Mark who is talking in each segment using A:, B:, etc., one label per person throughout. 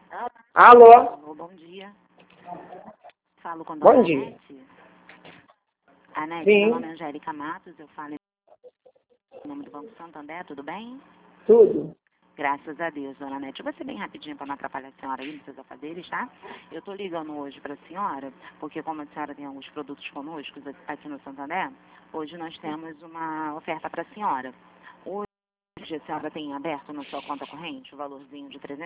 A: Alô?
B: Alô, bom dia. Falo com a dona
A: Bom dia.
B: Anete. Anete,
A: Sim.
B: meu nome é Angélica Matos, eu falo em nome do Banco Santander, tudo bem?
A: Tudo.
B: Graças a Deus, dona Anete. Eu vou ser bem rapidinho para não atrapalhar a senhora aí nos seus afazeres, tá? Eu tô ligando hoje para a senhora, porque como a senhora tem alguns produtos conosco aqui no Santander, hoje nós temos uma oferta para a senhora. Hoje a senhora tem aberto na sua conta corrente o valorzinho de R$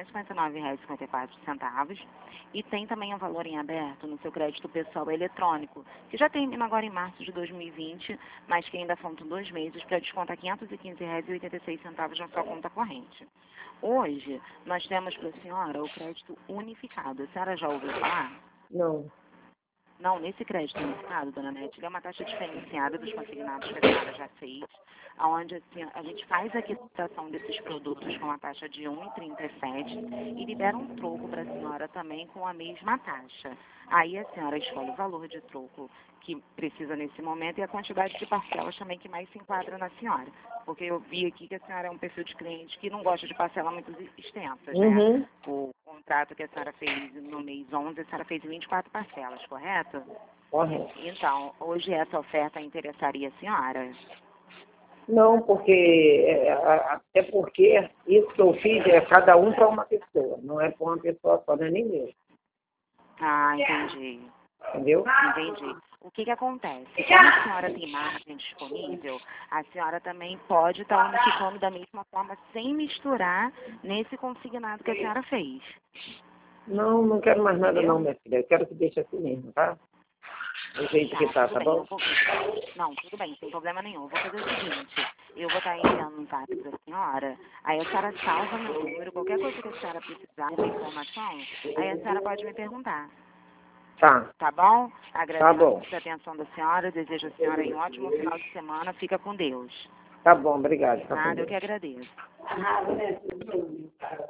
B: 359,54 e tem também um valor em aberto no seu crédito pessoal eletrônico, que já termina agora em março de 2020, mas que ainda faltam 2 meses para descontar R$ 515,86 na sua conta corrente. Hoje nós temos para a senhora o crédito unificado. A senhora já ouviu falar?
A: Não.
B: Não, nesse crédito unificado, dona Nete, ele é uma taxa diferenciada dos consignados que a senhora já fez, onde assim, a gente faz a quitação desses produtos com a taxa de 1,37 e libera um troco para a senhora também com a mesma taxa. Aí a senhora escolhe o valor de troco que precisa nesse momento e a quantidade de parcelas também que mais se enquadra na senhora. Porque eu vi aqui que a senhora é um perfil de cliente que não gosta de parcelas muito extensas, né?
A: Uhum.
B: O contrato que a senhora fez no mês 11, a senhora fez em 24 parcelas, correto?
A: Correto.
B: Então, hoje essa oferta interessaria a senhora?
A: Não, porque até porque isso que eu fiz é cada um para uma pessoa, não é para uma pessoa só, não é nem meu.
B: Ah, entendi.
A: Entendeu?
B: Entendi. O que acontece? Como a senhora tem margem disponível, a senhora também pode estar unificando da mesma forma, sem misturar nesse consignado que a senhora fez.
A: Não, não quero mais nada
B: Entendeu?
A: não, minha filha. Eu quero que deixe assim mesmo, tá? Do jeito que tá,
B: Tudo
A: tá
B: bem,
A: bom?
B: Não, tudo bem, sem problema nenhum. Eu vou fazer o seguinte, eu vou estar enviando um zap para a senhora, aí a senhora salva meu número, qualquer coisa que a senhora precisar, uma informação, aí a senhora pode me perguntar.
A: Tá,
B: Tá bom?
A: tá
B: Agradeço
A: bom.
B: a atenção da senhora, desejo a senhora aí um ótimo final de semana, fica com Deus.
A: Tá bom, obrigado. Tá com
B: Nada, eu
A: Deus.
B: que agradeço.